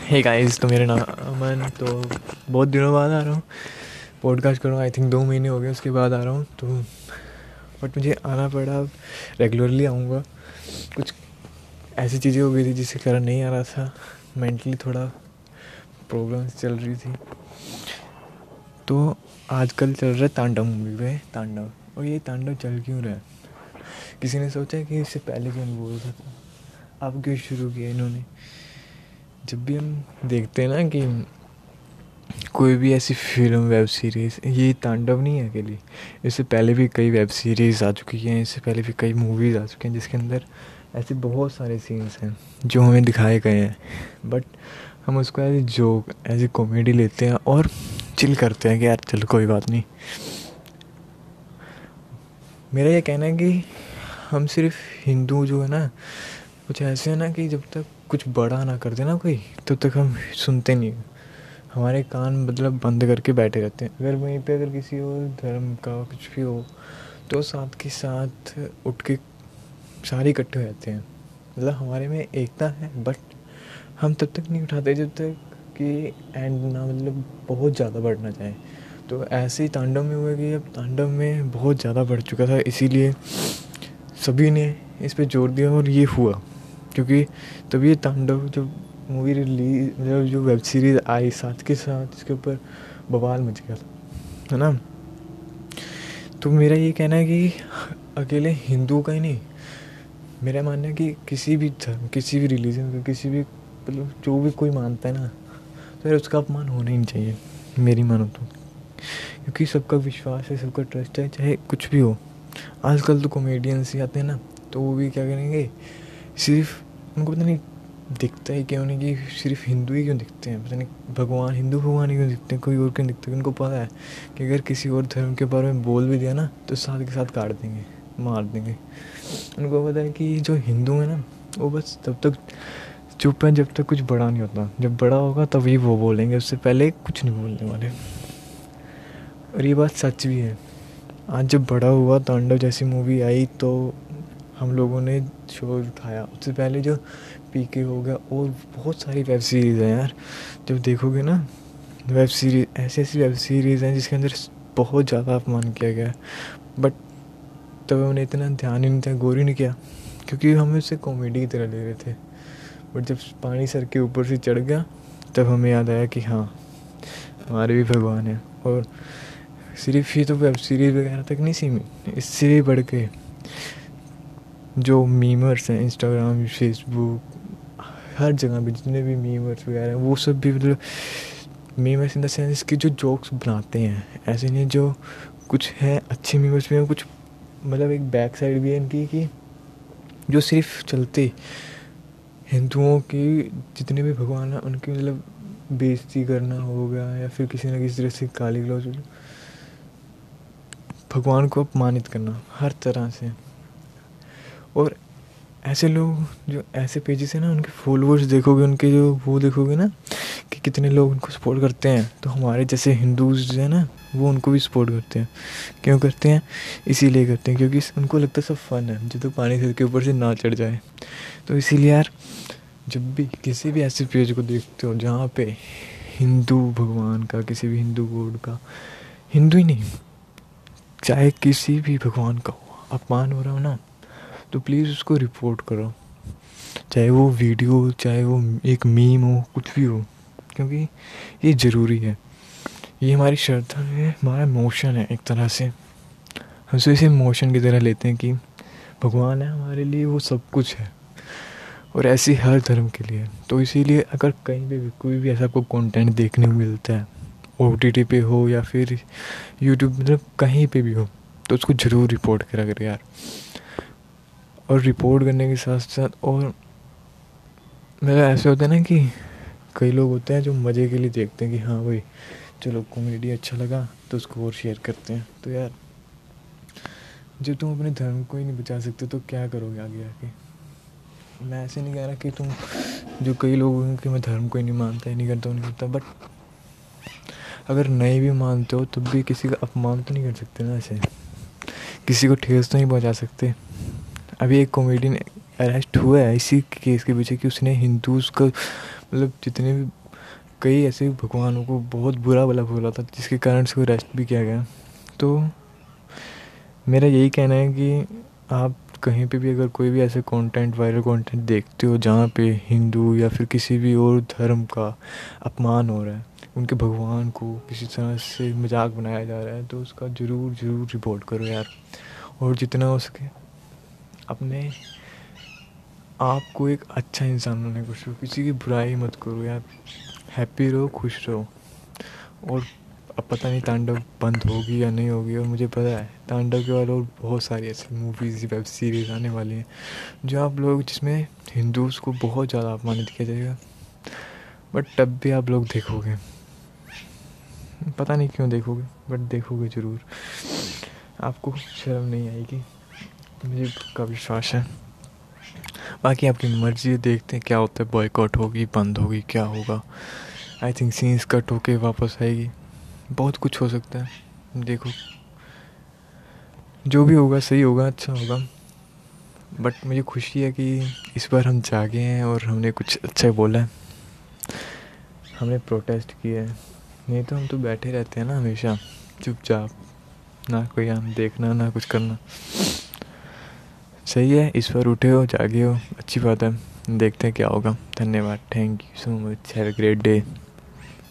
Hey guys, तो मेरा नाम अमन। तो बहुत दिनों बाद आ रहा हूँ पॉडकास्ट करूँगा। आई थिंक 2 महीने हो गए उसके बाद आ रहा हूँ। तो बट मुझे आना पड़ा। अब रेगुलरली आऊँगा। कुछ ऐसी चीज़ें हो गई थी जिसके कारण नहीं आ रहा था। मेंटली थोड़ा प्रॉब्लम्स चल रही थी। तो आजकल चल रहा है तांडव मूवी पे तांडव। और ये तांडव चल क्यों रहा है? किसी ने सोचा कि इससे पहले क्यों नहीं बोल रहा था, अब क्यों शुरू किया इन्होंने? जब भी हम देखते हैं ना कि कोई भी ऐसी फिल्म वेब सीरीज़, ये तांडव नहीं है अकेली। इससे पहले भी कई वेब सीरीज़ आ चुकी हैं, इससे पहले भी कई मूवीज़ आ चुकी हैं जिसके अंदर ऐसे बहुत सारे सीन्स हैं जो हमें दिखाए गए हैं। बट हम उसको as a joke, as a comedy लेते हैं और चिल करते हैं कि यार चलो कोई बात नहीं। मेरा ये कहना है कि हम सिर्फ हिंदू जो है ना, कुछ ऐसे है ना कि जब तक कुछ बड़ा ना कर दे ना कोई, तब तक हम सुनते नहीं। हमारे कान मतलब बंद करके बैठे रहते हैं। अगर वहीं पे अगर किसी और धर्म का कुछ भी हो तो साथ के साथ उठ के सारे इकट्ठे हो जाते हैं। मतलब हमारे में एकता है, बट हम तब तक नहीं उठाते जब तक कि एंड ना मतलब बहुत ज़्यादा बढ़ना चाहे। तो ऐसे ही तांडव में हुआ कि अब तांडव में बहुत ज़्यादा बढ़ चुका था, इसीलिए सभी ने इस पे जोर दिया और ये हुआ। क्योंकि तभी ये तांडव जो मूवी रिलीज, मतलब जो वेब सीरीज़ आई, साथ के साथ इसके ऊपर बवाल मच गया था, है ना। तो मेरा ये कहना है कि अकेले हिंदू का ही नहीं, मेरा मानना है कि किसी भी धर्म, किसी भी रिलीजन का, किसी भी मतलब जो भी कोई मानता है ना, तो यार उसका अपमान होना ही नहीं चाहिए, मेरी मानो तो। क्योंकि सबका विश्वास है, सबका ट्रस्ट है, चाहे कुछ भी हो। आजकल तो कॉमेडियंस ही आते हैं ना, तो वो भी क्या करेंगे, सिर्फ उनको पता नहीं दिखता है क्यों नहीं कि सिर्फ हिंदू ही क्यों दिखते हैं, पता नहीं भगवान, हिंदू भगवान ही क्यों दिखते हैं, कोई और क्यों दिखते हैं। उनको पता है कि अगर किसी और धर्म के बारे में बोल भी दिया ना तो साथ के साथ काट देंगे, मार देंगे। उनको पता है कि जो हिंदू है ना, वो बस तब तक चुप है जब तक कुछ बड़ा नहीं होता। जब बड़ा होगा तभी वो बोलेंगे, उससे पहले कुछ नहीं बोलने वाले। और ये बात सच भी है। आज जब बड़ा हुआ, तांडव जैसी मूवी आई, तो हम लोगों ने शोर उठाया। उससे पहले जो पीके हो गया और बहुत सारी वेब सीरीज़ हैं यार, जब देखोगे ना वेब सीरीज़, ऐसी ऐसी वेब सीरीज़ हैं जिसके अंदर बहुत ज़्यादा अपमान किया गया है। बट तब हमने इतना ध्यान ही नहीं था, गौर ही नहीं किया, क्योंकि हम उसे कॉमेडी की तरह ले रहे थे। बट जब पानी सर के ऊपर से चढ़ गया, तब हमें याद आया कि हाँ, हमारे भी भगवान हैं। और सिर्फ ये तो वेब सीरीज़ वगैरह तक नहीं सीमित, इससे भी बढ़ के जो मीमर्स हैं, इंस्टाग्राम, फेसबुक, हर जगह पे जितने भी मीमर्स वगैरह हैं, वो सब भी मतलब मीमर्स इन द सेंस कि जो जोक्स बनाते हैं, ऐसे नहीं जो कुछ है अच्छे मीमर्स भी हैं, कुछ मतलब एक बैक साइड भी है इनकी कि जो सिर्फ चलते हिंदुओं की जितने भी भगवान हैं उनकी मतलब बेइज्जती करना हो गया, या फिर किसी न किसी तरह से गाली गलौज, भगवान को अपमानित करना हर तरह से। और ऐसे लोग जो ऐसे पेजेस हैं ना, उनके फॉलोअर्स देखोगे, उनके जो वो देखोगे ना कि कितने लोग उनको सपोर्ट करते हैं, तो हमारे जैसे हिंदूज हैं ना, वो उनको भी सपोर्ट करते हैं। क्यों करते हैं? इसीलिए करते हैं क्योंकि उनको लगता है सब फन है, जब तक पानी सिर के ऊपर से ना चढ़ जाए। तो इसीलिए यार, जब भी किसी भी ऐसे पेज को देखते हो जहाँ पे हिंदू भगवान का, किसी भी हिंदू गॉड का, हिंदू ही नहीं, चाहे किसी भी भगवान का अपमान हो रहा हो ना, तो प्लीज़ उसको रिपोर्ट करो। चाहे वो वीडियो, चाहे वो एक मीम हो, कुछ भी हो, क्योंकि ये ज़रूरी है। ये हमारी श्रद्धा है, हमारा इमोशन है एक तरह से। हम उसे इसे इमोशन की तरह लेते हैं कि भगवान है हमारे लिए, वो सब कुछ है। और ऐसी हर धर्म के लिए। तो इसीलिए अगर कहीं पे भी कोई भी ऐसा आपको कंटेंट देखने को मिलता है, OTT पे हो या फिर यूट्यूब, मतलब कहीं पे भी हो, तो उसको ज़रूर रिपोर्ट करा कर यार। और रिपोर्ट करने के साथ साथ, और मेरा ऐसे होता है ना कि कई लोग होते हैं जो मज़े के लिए देखते हैं कि हाँ भाई चलो कॉमेडी अच्छा लगा तो उसको और शेयर करते हैं। तो यार, जब तुम अपने धर्म को ही नहीं बचा सकते तो क्या करोगे आगे आके? मैं ऐसे नहीं कह रहा कि तुम, जो कई लोग हैं कि मैं धर्म को ही नहीं मानता, ही नहीं करता, नहीं करता, बट अगर नहीं भी मानते हो तब भी किसी का अपमान तो नहीं कर सकते ना, ऐसे किसी को ठेस तो नहीं पहुंचा सकते। अभी एक कॉमेडियन अरेस्ट हुआ है इसी केस के पीछे कि उसने हिंदूज़ का मतलब जितने भी कई ऐसे भगवानों को बहुत बुरा भला बोला था जिसके कारण से वो अरेस्ट भी किया गया। तो मेरा यही कहना है कि आप कहीं पे भी अगर कोई भी ऐसे कंटेंट वायरल कंटेंट देखते हो जहाँ पे हिंदू या फिर किसी भी और धर्म का अपमान हो रहा है, उनके भगवान को किसी तरह से मजाक बनाया जा रहा है, तो उसका ज़रूर ज़रूर रिपोर्ट करो यार। और जितना हो सके अपने आप को एक अच्छा इंसान बनाने की कोशिश करो, किसी की बुराई मत करो यार। हैप्पी रहो, खुश रहो। और अब पता नहीं तांडव बंद होगी या नहीं होगी, और मुझे पता है तांडव के बाद और बहुत सारी ऐसी मूवीज़ वेब सीरीज़ आने वाली हैं जो आप लोग जिसमें हिंदूज़ को बहुत ज़्यादा अपमानित किया जाएगा, बट तब भी आप लोग देखोगे। पता नहीं क्यों देखोगे, बट देखोगे ज़रूर। आपको शर्म नहीं आएगी, मुझे पक्का विश्वास है। बाकी आपकी मर्ज़ी है, देखते हैं क्या होता है, बॉयकॉट होगी, बंद होगी, क्या होगा। आई थिंक सीन्स कट होके वापस आएगी, बहुत कुछ हो सकता है। देखो जो भी होगा सही होगा, अच्छा होगा। बट मुझे खुशी है कि इस बार हम जागे हैं और हमने कुछ अच्छा बोला है, हमने प्रोटेस्ट किया है। नहीं तो हम तो बैठे रहते हैं ना हमेशा चुपचाप, ना कोई हम देखना ना कुछ करना। सही है, इस बार उठे हो, जागे हो, अच्छी बात है। देखते हैं क्या होगा। धन्यवाद, thank you so much, have a great day.